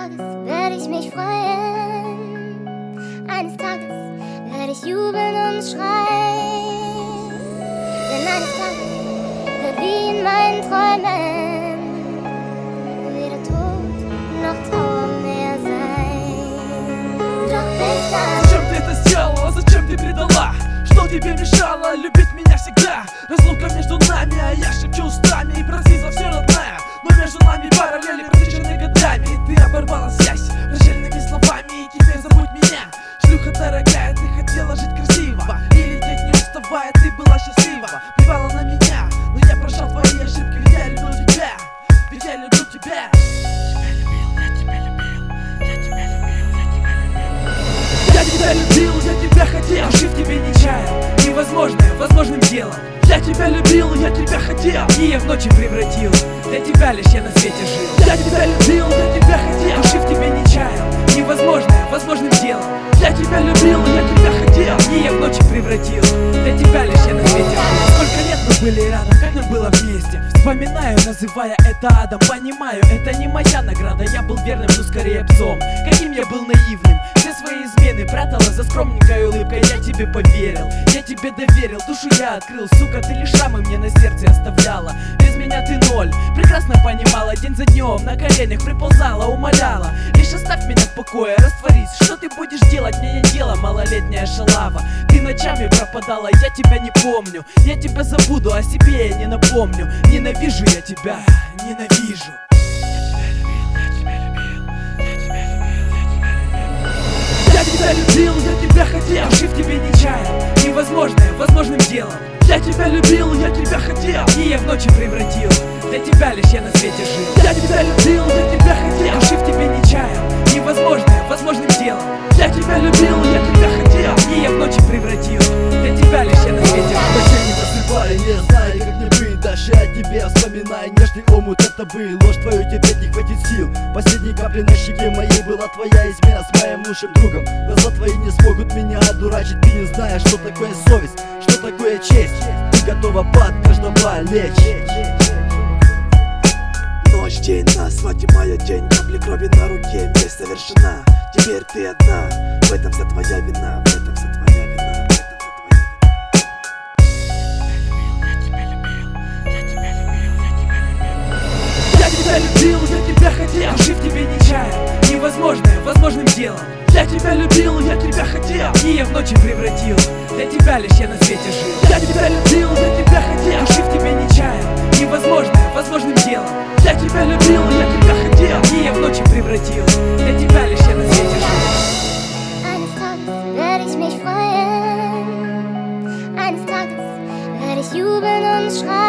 Tages werde ich mich freuen. Eines Tages werde ich jubeln und schreien. Denn eines Tages wird wie in meinen Träumen weder Tod noch Trauer mehr sein. Doch bis dann. Зачем ты это сделала? Зачем ты предала? Что тебе мешало любить меня всегда? Разлука между нами, а я шепчу устами. И прости за все родная, но между нами параллели просвечены годами. И ты оборвала связь прощальными словами. И теперь забудь меня, шлюха дорогая. Ты хотела жить красиво и лететь не уставая. Ты была счастлива, плевала на меня, но я прощал твои ошибки. Ведь я любил тебя, ведь я люблю тебя. Я тебя любил, я тебя хотел, души в тебе не чаял, невозможное возможным делом. Я тебя любил, я тебя хотел, и я в ночи превратил. Для тебя лишь я на свете жил. Я тебя любил, я тебя хотел, души в тебе не чаял, невозможное возможным делом. Я тебя любил, я тебя хотел, и я в ночи превратил. Для тебя лишь я на свете жил. Сколько лет мы были рядом, как нам было вместе. Вспоминаю, называя это адом. Понимаю, это не моя награда. Я был верным, но скорее псом. Каким я был наивным, все свои измены прятала за скромненькой улыбкой. Я тебе поверил, я тебе доверил, душу я открыл. Сука, ты лишь шрамы мне на сердце оставляла. Без меня ты ноль, прекрасно понимала. День за днем на коленях приползала, умоляла. Лишь оставь меня в покое, растворись. Что ты будешь делать, мне не дело, малолетняя шалава. Ты ночами пропадала, я тебя не помню. Я тебя забуду, о себе я не напомню. Ненавижу я тебя, ненавижу. Я тебя любил, я тебя хотел, души в тебе не чаял, невозможное возможным делом. Я тебя любил, я тебя хотел, и я в ночи превратил. Для тебя лишь я на свете жил. Я тебя любил, я тебя хотел, души в тебе не чаял, невозможное возможным делом. Я тебя любил, я тебя хотел, и я в ночи превратил. Для тебя лишь я на свете жил. Не знаю, как мне быть, дальше о тебе вспоминай. Нежный омут это был, ложь твою теперь не хватит сил. Последней каплей на щеке моей была твоя измена с моим лучшим другом. Глаза твои не смогут меня одурачить. Ты не знаешь, что такое совесть, что такое честь. Ты готова под каждого лечь. Ночь, день, на свадьбе моя день. Капли крови на руке, месть совершена. Теперь ты одна, в этом вся твоя вина, в этом вся твоя вина. Я тебя любил, я тебя хотел, души в тебе не чаял, невозможное возможным делом. Я тебя любил, я тебя хотел, и я в ночи превратил. Для тебя лишь я на свете жил. Я тебя любил, я тебя хотел, души в тебе не чаял, невозможное возможным делом. Я тебя любил, я тебя хотел, и я в ночи превратил. Для тебя лишь я на свете жил. Eines Tages werde ich mich freuen. Eines Tages werde ich jubeln und schreien.